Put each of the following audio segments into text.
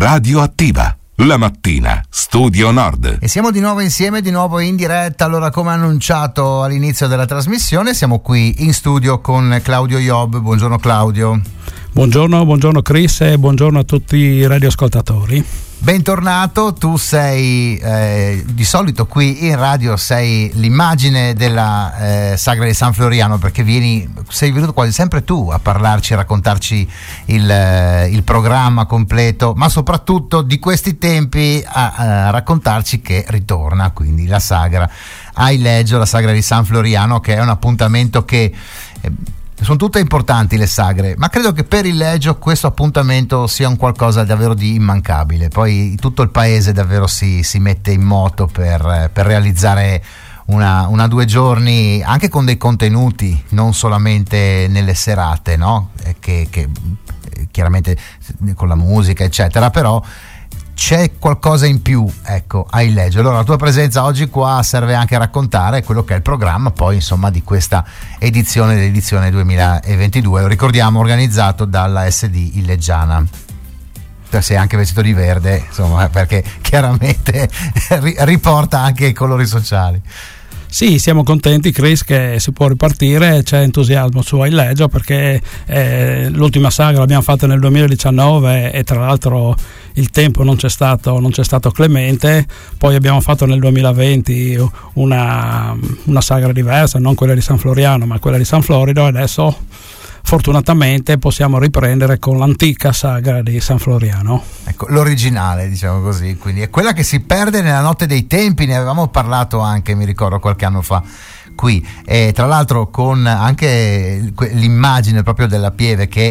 Radioattiva. La mattina, Studio Nord. E siamo di nuovo insieme, di nuovo in diretta. Allora, come annunciato all'inizio della trasmissione, siamo qui in studio con Claudio Job. Buongiorno Claudio. Buongiorno Chris e buongiorno a tutti i radioascoltatori. Bentornato, tu sei di solito qui in radio sei l'immagine della Sagra di San Floriano, perché sei venuto quasi sempre tu a parlarci, a raccontarci il programma completo, ma soprattutto di questi tempi a raccontarci che ritorna quindi la Sagra a Ileggio, la Sagra di San Floriano, che è un appuntamento che sono tutte importanti le sagre, ma credo che per Ileggio questo appuntamento sia un qualcosa davvero di immancabile. Poi tutto il paese davvero si mette in moto per realizzare una 2 giorni anche con dei contenuti, non solamente nelle serate, no? Che chiaramente con la musica eccetera, però c'è qualcosa in più, ecco, a Ileggio. Allora la tua presenza oggi qua serve anche a raccontare quello che è il programma poi insomma di questa l'edizione 2022, lo ricordiamo, organizzato dalla SD Ileggiana. Sei anche vestito di verde, insomma, perché chiaramente riporta anche i colori sociali. Sì, siamo contenti Chris che si può ripartire, c'è entusiasmo su Ileggio perché l'ultima sagra l'abbiamo fatta nel 2019 e tra l'altro il tempo non c'è stato clemente. Poi abbiamo fatto nel 2020 una sagra diversa, non quella di San Floriano ma quella di San Florido, e adesso fortunatamente possiamo riprendere con l'antica sagra di San Floriano. Ecco, l'originale, diciamo così, quindi è quella che si perde nella notte dei tempi, ne avevamo parlato anche, mi ricordo, qualche anno fa qui, e tra l'altro con anche l'immagine proprio della Pieve che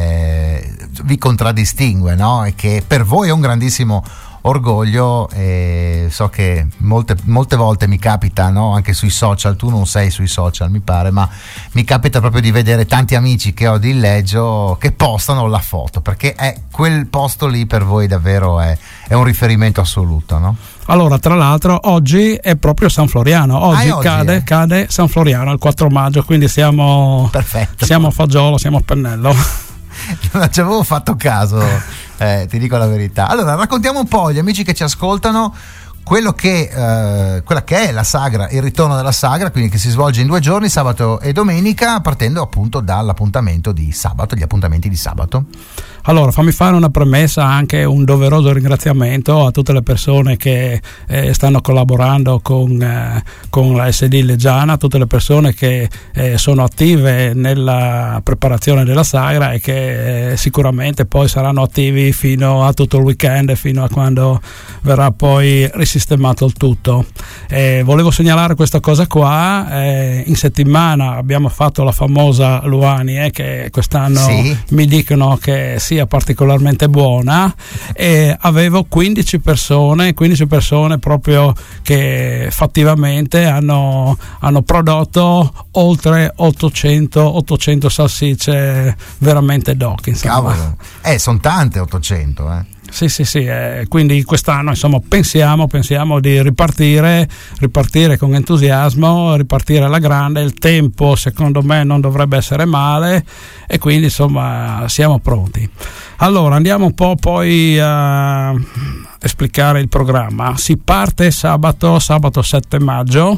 vi contraddistingue, no? E che per voi è un grandissimo orgoglio. So che molte volte mi capita, no? Anche sui social, tu non sei sui social mi pare, ma mi capita proprio di vedere tanti amici che ho di Ileggio che postano la foto, perché quel posto lì per voi davvero è un riferimento assoluto, no? Allora, tra l'altro oggi è proprio San Floriano, oggi cade San Floriano il 4 maggio, quindi siamo a Fagiolo, siamo a Pennello. Non ci avevo fatto caso, ti dico la verità. Allora raccontiamo un po' agli amici che ci ascoltano quella che è la sagra, il ritorno della sagra, quindi che si svolge in 2 giorni, sabato e domenica, partendo appunto dall'appuntamento di sabato, gli appuntamenti di sabato. Allora, fammi fare una premessa, anche un doveroso ringraziamento a tutte le persone che stanno collaborando con la SD Ileggiana, tutte le persone che sono attive nella preparazione della sagra e che sicuramente poi saranno attivi fino a tutto il weekend, fino a quando verrà poi risistemato il tutto. Volevo segnalare questa cosa qua. In settimana abbiamo fatto la famosa Luani, che quest'anno mi dicono che sia particolarmente buona, e avevo 15 persone proprio che fattivamente hanno prodotto oltre 800 salsicce veramente doc, insomma. Cavolo, sono tante 800, Sì, quindi quest'anno insomma pensiamo di ripartire con entusiasmo, ripartire alla grande. Il tempo secondo me non dovrebbe essere male e quindi insomma siamo pronti. Allora andiamo un po' poi a esplicare il programma. Si parte sabato 7 maggio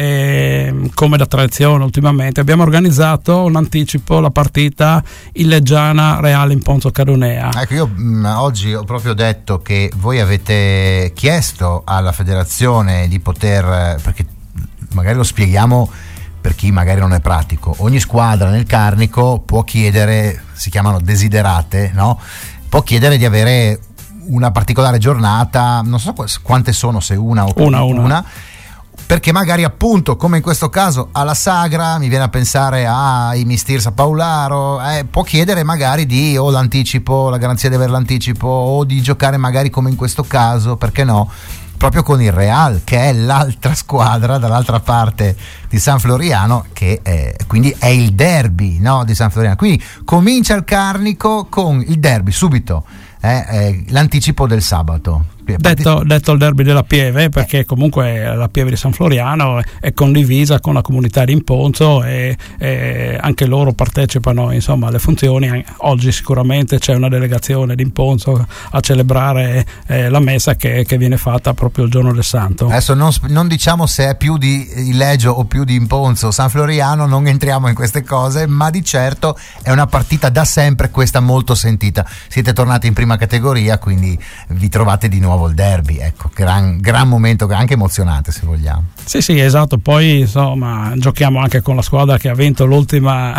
e, come da tradizione ultimamente, abbiamo organizzato un anticipo, la partita Ileggiana Reale in Ponzo Cadonea. Ecco, io oggi ho proprio detto che voi avete chiesto alla federazione di poter, perché magari lo spieghiamo per chi magari non è pratico, ogni squadra nel Carnico può chiedere, si chiamano desiderate, no? Può chiedere di avere una particolare giornata, non so quante sono, se una o una, perché magari appunto come in questo caso alla sagra, mi viene a pensare ai Mistir San Paolaro, può chiedere magari di o l'anticipo, la garanzia di avere l'anticipo, o di giocare magari come in questo caso, perché no, proprio con il Real, che è l'altra squadra dall'altra parte di San Floriano, che quindi è il derby, no, di San Floriano. Quindi comincia il Carnico con il derby subito, l'anticipo del sabato. detto il derby della Pieve, perché comunque la Pieve di San Floriano è condivisa con la comunità di Imponzo e anche loro partecipano insomma alle funzioni. Oggi sicuramente c'è una delegazione di Imponzo a celebrare la messa che viene fatta proprio il giorno del Santo. Adesso non diciamo se è più di Ilegio o più di Imponzo San Floriano, non entriamo in queste cose, ma di certo è una partita da sempre questa molto sentita. Siete tornati in prima categoria, quindi vi trovate di nuovo il derby, ecco, gran momento, anche emozionante se vogliamo. Sì, esatto. Poi insomma giochiamo anche con la squadra che ha vinto l'ultima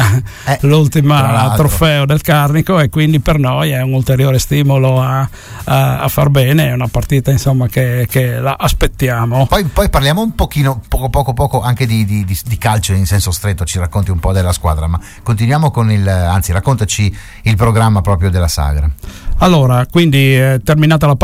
trofeo del Carnico, e quindi per noi è un ulteriore stimolo a far bene. È una partita insomma che la aspettiamo. Poi parliamo un pochino, poco anche di calcio in senso stretto. Ci racconti un po' della squadra, ma continuiamo con raccontaci il programma proprio della Sagra. Allora, quindi terminata la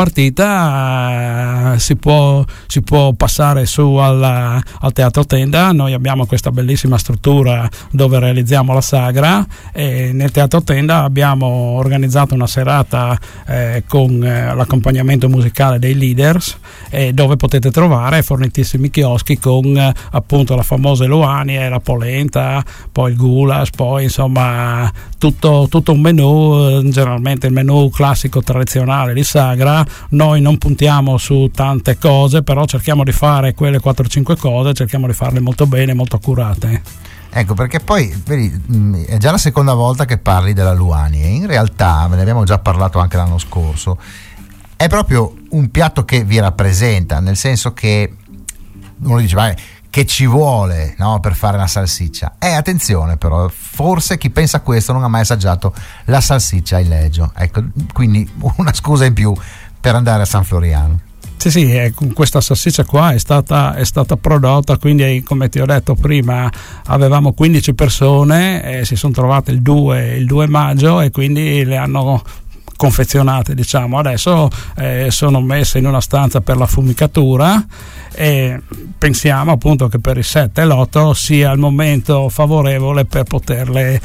partita si può passare su al Teatro Tenda. Noi abbiamo questa bellissima struttura dove realizziamo la Sagra, e nel Teatro Tenda abbiamo organizzato una serata con l'accompagnamento musicale dei Leaders, dove potete trovare fornitissimi chioschi con appunto la famosa Eluani, la polenta, poi il goulash, poi insomma tutto un menù, generalmente il menù classico tradizionale di Sagra. Noi non puntiamo su tante cose, però cerchiamo di fare quelle 4-5 cose, cerchiamo di farle molto bene, molto accurate. Ecco, perché poi vedi, è già la seconda volta che parli della Luani, e in realtà, ve ne abbiamo già parlato anche l'anno scorso, è proprio un piatto che vi rappresenta, nel senso che uno dice che ci vuole, no, per fare una salsiccia. Attenzione però, forse chi pensa a questo non ha mai assaggiato la salsiccia Ilegio. Ecco, quindi una scusa in più per andare a San Floriano. Sì, questa salsiccia qua è stata prodotta, quindi come ti ho detto prima avevamo 15 persone, si sono trovate il 2 maggio e quindi le hanno confezionate, diciamo. Adesso sono messe in una stanza per la fumicatura, e pensiamo appunto che per il 7 e l'8 sia il momento favorevole per poterle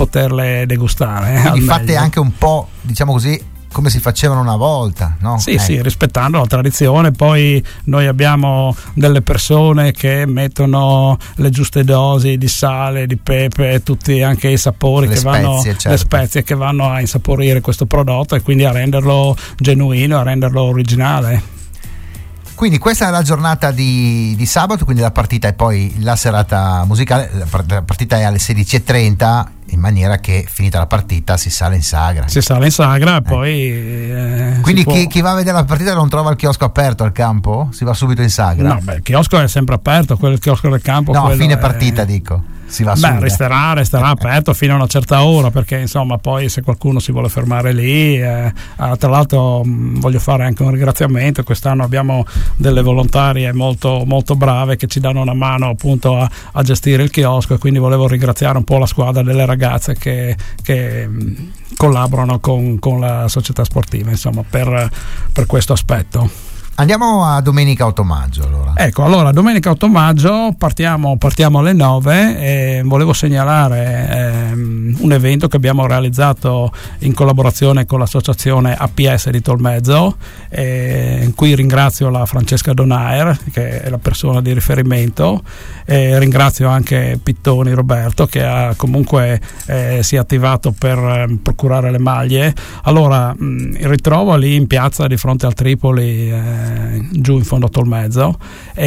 degustare. Quindi fate anche un po', diciamo così, come si facevano una volta, no? Sì, rispettando la tradizione. Poi noi abbiamo delle persone che mettono le giuste dosi di sale, di pepe, tutti anche i sapori, le spezie che vanno a insaporire questo prodotto, e quindi a renderlo genuino, a renderlo originale. Quindi questa è la giornata di sabato, quindi la partita e poi la serata musicale. La partita è alle 16:30, in maniera che finita la partita si sale in Sagra. E poi quindi chi va a vedere la partita non trova il chiosco aperto al campo? Si va subito in Sagra? No, il chiosco è sempre aperto, il chiosco del campo. No, a fine partita dico. Si va resterà aperto fino a una certa ora, perché insomma poi se qualcuno si vuole fermare lì, tra l'altro voglio fare anche un ringraziamento. Quest'anno abbiamo delle volontarie molto, molto brave che ci danno una mano appunto a gestire il chiosco, e quindi volevo ringraziare un po' la squadra delle ragazze che collaborano con la società sportiva, insomma, per questo aspetto. Andiamo a domenica 8 maggio allora. Ecco, allora domenica 8 maggio partiamo alle 9, e volevo segnalare un evento che abbiamo realizzato in collaborazione con l'associazione APS di Tolmezzo. Qui ringrazio la Francesca Donaer, che è la persona di riferimento, ringrazio anche Pittoni Roberto, che ha comunque si è attivato per procurare le maglie. Allora il ritrovo lì in piazza di fronte al Tripoli, giù in fondo a Tolmezzo,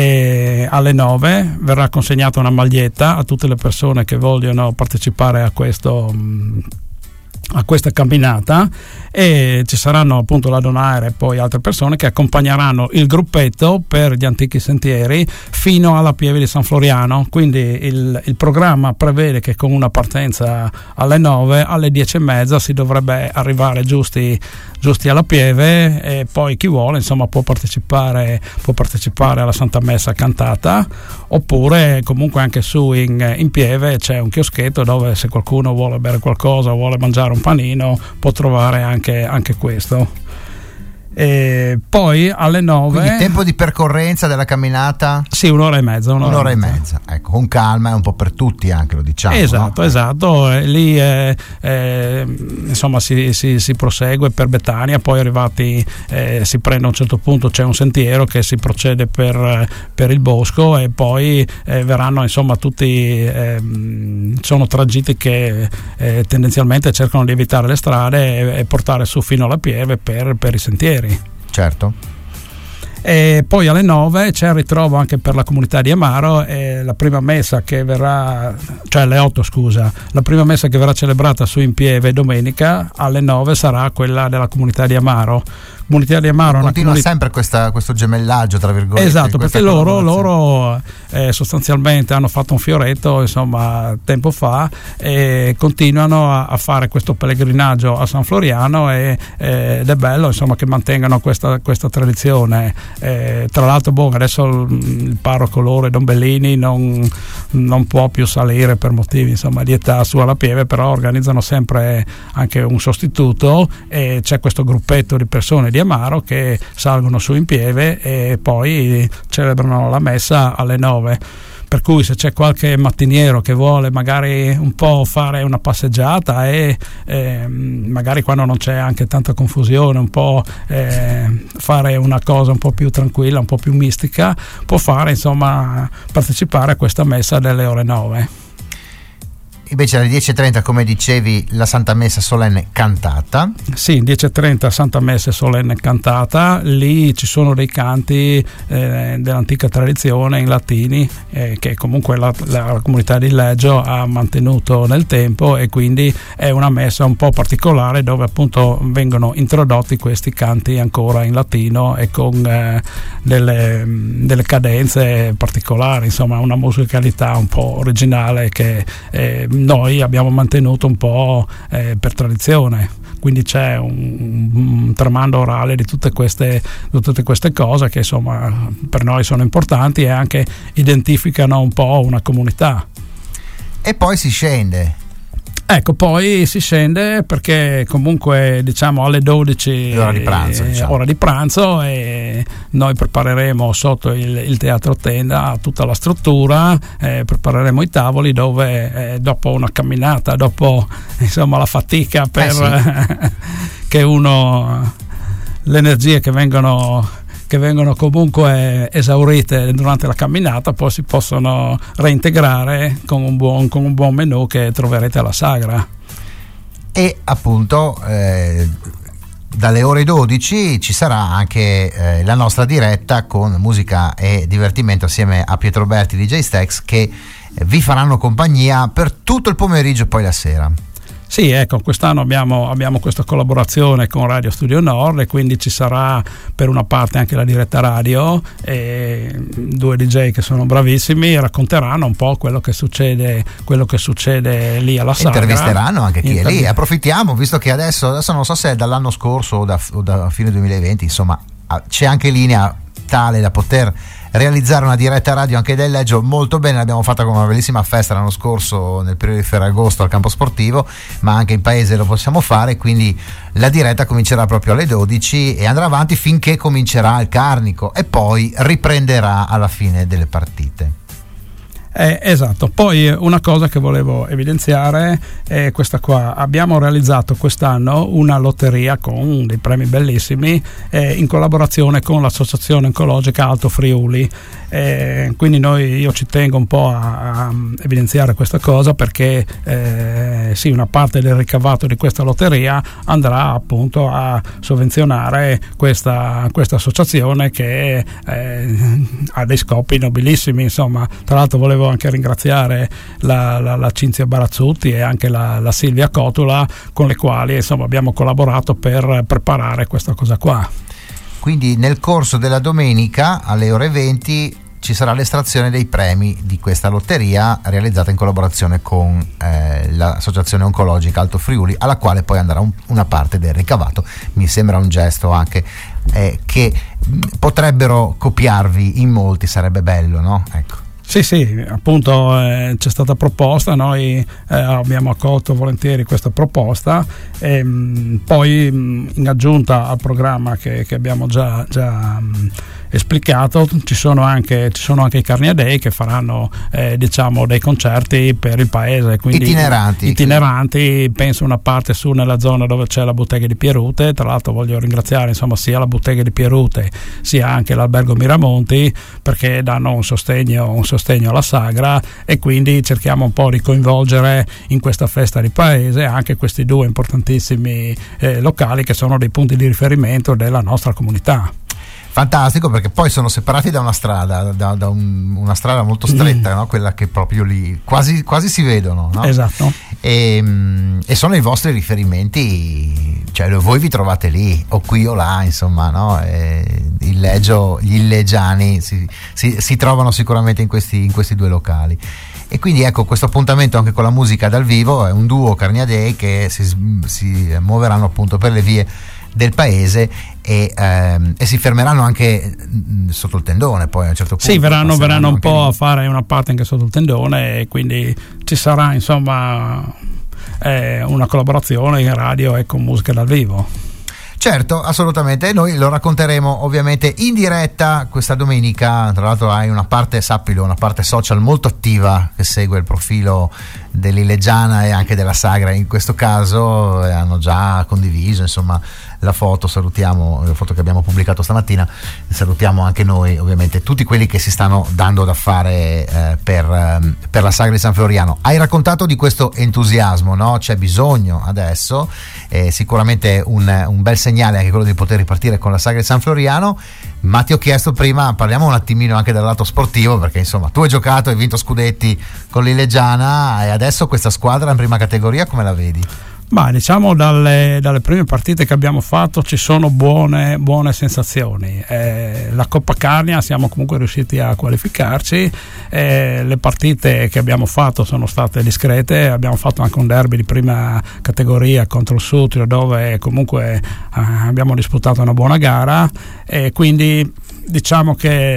e alle 9 verrà consegnata una maglietta a tutte le persone che vogliono partecipare a questa camminata, e ci saranno appunto la Donaire e poi altre persone che accompagneranno il gruppetto per gli antichi sentieri fino alla Pieve di San Floriano. Quindi il programma prevede che con una partenza alle 9, alle 10:30 si dovrebbe arrivare giusti alla Pieve, e poi chi vuole insomma può partecipare alla Santa Messa cantata, oppure comunque anche su in Pieve c'è un chioschetto dove, se qualcuno vuole bere qualcosa o vuole mangiare un panino, può trovare anche questo. Poi alle 9. Quindi tempo di percorrenza della camminata? Sì, un'ora e mezza. Un'ora e mezza, ecco, con calma, è un po' per tutti anche, lo diciamo. Esatto, no? Esatto. Lì insomma si prosegue per Betania, poi arrivati si prende a un certo punto, c'è un sentiero che si procede per il bosco e poi verranno insomma tutti, sono tragitti che tendenzialmente cercano di evitare le strade e portare su fino alla Pieve per i sentieri. Certo. E poi alle 9 c'è il ritrovo anche per la comunità di Amaro, la prima messa che verrà, cioè alle 8 scusa, la prima messa che verrà celebrata su in Pieve domenica alle 9 sarà quella della comunità di Amaro. Comunità di Amaro continua sempre questo gemellaggio tra virgolette. Esatto, perché loro sostanzialmente hanno fatto un fioretto insomma tempo fa e continuano a fare questo pellegrinaggio a San Floriano ed è bello insomma che mantengano questa tradizione. Tra l'altro adesso il parroco loro Don Bellini non può più salire per motivi insomma di età su alla Pieve, però organizzano sempre anche un sostituto e c'è questo gruppetto di persone di Amaro che salgono su in Pieve e poi celebrano la messa alle 9. Per cui se c'è qualche mattiniero che vuole magari un po' fare una passeggiata e magari quando non c'è anche tanta confusione un po' fare una cosa un po' più tranquilla, un po' più mistica, può fare insomma partecipare a questa messa delle ore 9. Invece alle 10.30, come dicevi, la Santa Messa solenne cantata. Sì, 10.30 Santa Messa solenne cantata. Lì ci sono dei canti dell'antica tradizione in latini che comunque la comunità di Leggio ha mantenuto nel tempo, e quindi è una messa un po' particolare dove appunto vengono introdotti questi canti ancora in latino e con delle cadenze particolari, insomma una musicalità un po' originale che noi abbiamo mantenuto un po' per tradizione. Quindi c'è un tramando orale di tutte queste cose che insomma per noi sono importanti e anche identificano un po' una comunità. E poi si scende. Ecco, poi si scende perché comunque diciamo alle 12 ora di pranzo e noi prepareremo sotto il teatro tenda tutta la struttura, prepareremo i tavoli dove dopo una camminata, dopo insomma la fatica che uno, le energie che vengono comunque esaurite durante la camminata poi si possono reintegrare con un buon menù che troverete alla sagra. E appunto dalle ore 12 ci sarà anche la nostra diretta con musica e divertimento assieme a Pietro Berti di DJ Stax, che vi faranno compagnia per tutto il pomeriggio e poi la sera. Sì, ecco, quest'anno abbiamo questa collaborazione con Radio Studio Nord e quindi ci sarà per una parte anche la diretta radio e due DJ che sono bravissimi racconteranno un po' quello che succede lì alla sagra. Intervisteranno anche chi è lì. Approfittiamo, visto che adesso non so se è dall'anno scorso o da fine 2020, insomma, c'è anche linea tale da poter realizzare una diretta radio anche del Leggio. Molto bene, l'abbiamo fatta con una bellissima festa l'anno scorso nel periodo di Ferragosto al campo sportivo, ma anche in paese lo possiamo fare, quindi la diretta comincerà proprio alle 12 e andrà avanti finché comincerà il Carnico e poi riprenderà alla fine delle partite. Esatto, poi una cosa che volevo evidenziare è questa qua: abbiamo realizzato quest'anno una lotteria con dei premi bellissimi in collaborazione con l'associazione oncologica Alto Friuli, quindi io ci tengo un po' a evidenziare questa cosa perché sì, una parte del ricavato di questa lotteria andrà appunto a sovvenzionare questa associazione che ha dei scopi nobilissimi, insomma. Tra l'altro volevo anche ringraziare la Cinzia Barazzutti e anche la Silvia Cotula, con le quali insomma abbiamo collaborato per preparare questa cosa qua. Quindi nel corso della domenica alle ore 20 ci sarà l'estrazione dei premi di questa lotteria realizzata in collaborazione con l'associazione oncologica Alto Friuli, alla quale poi andrà una parte del ricavato. Mi sembra un gesto anche che potrebbero copiarvi in molti, sarebbe bello, no? Ecco. Sì, appunto c'è stata proposta, noi abbiamo accolto volentieri questa proposta e poi in aggiunta al programma che abbiamo già esplicato ci sono anche i Carnia Day che faranno diciamo dei concerti per il paese, quindi itineranti, penso una parte su nella zona dove c'è la bottega di Pierute. Tra l'altro voglio ringraziare insomma sia la bottega di Pierute sia anche l'albergo Miramonti, perché danno un sostegno alla sagra, e quindi cerchiamo un po' di coinvolgere in questa festa di paese anche questi due importantissimi locali che sono dei punti di riferimento della nostra comunità. Fantastico, perché poi sono separati da una strada, una strada molto stretta, no? Quella che proprio lì quasi si vedono, no? Esatto. E sono i vostri riferimenti, cioè voi vi trovate lì o qui o là, insomma, no? Gli illeggiani si trovano sicuramente in questi due locali. E quindi ecco, questo appuntamento anche con la musica dal vivo è un duo Carnia Day che si muoveranno appunto per le vie del paese e si fermeranno anche sotto il tendone poi a un certo punto. Sì, verranno un po' a fare una parte anche sotto il tendone, e quindi ci sarà insomma una collaborazione in radio e con musica dal vivo. Certo, assolutamente, noi lo racconteremo ovviamente in diretta questa domenica. Tra l'altro hai una parte, sappilo, una parte social molto attiva che segue il profilo dell'Illeggiana e anche della Sagra in questo caso, e hanno già condiviso insomma la foto. Salutiamo la foto che abbiamo pubblicato stamattina, salutiamo anche noi ovviamente tutti quelli che si stanno dando da fare per la Sagra di San Floriano. Hai raccontato di questo entusiasmo, no? C'è bisogno adesso, sicuramente un bel segnale anche quello di poter ripartire con la Sagra di San Floriano. Ma ti ho chiesto prima, parliamo un attimino anche dal lato sportivo, perché insomma tu hai giocato, hai vinto scudetti con l'Illeggiana, e adesso questa squadra in prima categoria come la vedi? Ma diciamo dalle prime partite che abbiamo fatto ci sono buone sensazioni. La Coppa Carnia siamo comunque riusciti a qualificarci, le partite che abbiamo fatto sono state discrete, abbiamo fatto anche un derby di prima categoria contro il Sutrio dove comunque abbiamo disputato una buona gara, e quindi diciamo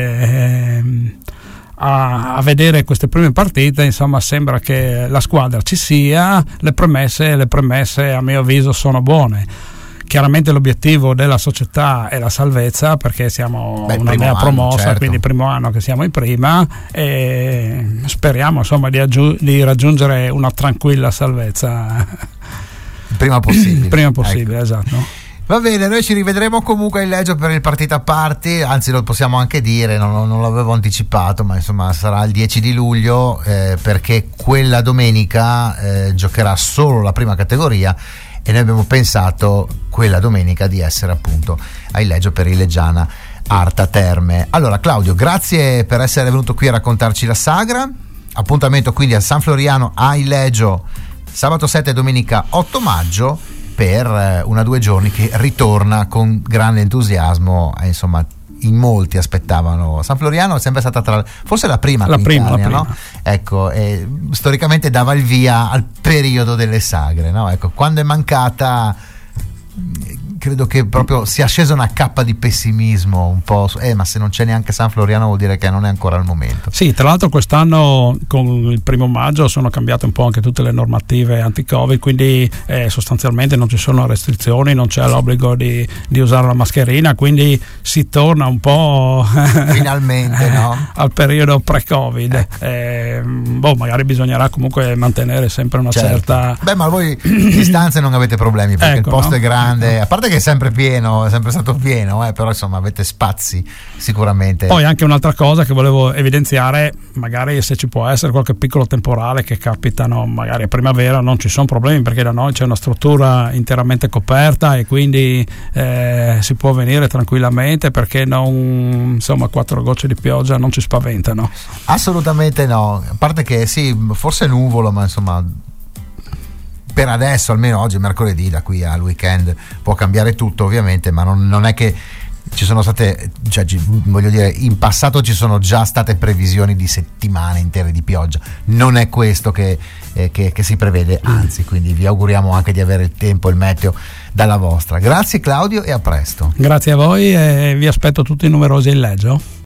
che a vedere queste prime partite insomma sembra che la squadra ci sia, le premesse a mio avviso sono buone. Chiaramente l'obiettivo della società è la salvezza, perché siamo una nea promossa, certo. Quindi primo anno che siamo in prima, e speriamo insomma di raggiungere una tranquilla salvezza prima possibile, ecco. Esatto. Va bene, noi ci rivedremo comunque in Leggio per il partita party, anzi lo possiamo anche dire, non l'avevo anticipato, ma insomma sarà il 10 di luglio perché quella domenica giocherà solo la prima categoria, e noi abbiamo pensato quella domenica di essere appunto a Leggio per Illeggiana Arta Terme. Allora Claudio, grazie per essere venuto qui a raccontarci la Sagra. Appuntamento quindi a San Floriano a Leggio sabato 7 e domenica 8 maggio per 1 o 2 giorni, che ritorna con grande entusiasmo. Insomma, in molti aspettavano. San Floriano è sempre stata forse la prima, no? Ecco, storicamente dava il via al periodo delle sagre, no? Ecco, quando è mancata credo che proprio sia scesa una cappa di pessimismo un po', ma se non c'è neanche San Floriano vuol dire che non è ancora il momento. Sì, tra l'altro quest'anno con il 1 maggio sono cambiate un po' anche tutte le normative anti-Covid, quindi sostanzialmente non ci sono restrizioni, non c'è l'obbligo di usare la mascherina, quindi si torna un po' finalmente no? al periodo pre-Covid. Magari bisognerà comunque mantenere sempre una certa... Beh, ma voi distanze non avete problemi, perché il posto è grande, a parte che è sempre pieno, è sempre stato pieno, però insomma avete spazi sicuramente. Poi anche un'altra cosa che volevo evidenziare, magari se ci può essere qualche piccolo temporale che capitano magari a primavera, non ci sono problemi, perché da noi c'è una struttura interamente coperta e quindi si può venire tranquillamente, perché non, insomma 4 gocce di pioggia non ci spaventano. Assolutamente no, a parte che sì, forse nuvolo, ma insomma per adesso, almeno oggi è mercoledì, da qui al weekend può cambiare tutto ovviamente, ma non è che ci sono state, cioè, voglio dire, in passato ci sono già state previsioni di settimane intere di pioggia, non è questo che si prevede, anzi, quindi vi auguriamo anche di avere il tempo e il meteo dalla vostra. Grazie Claudio e a presto. Grazie a voi e vi aspetto tutti numerosi in Leggio.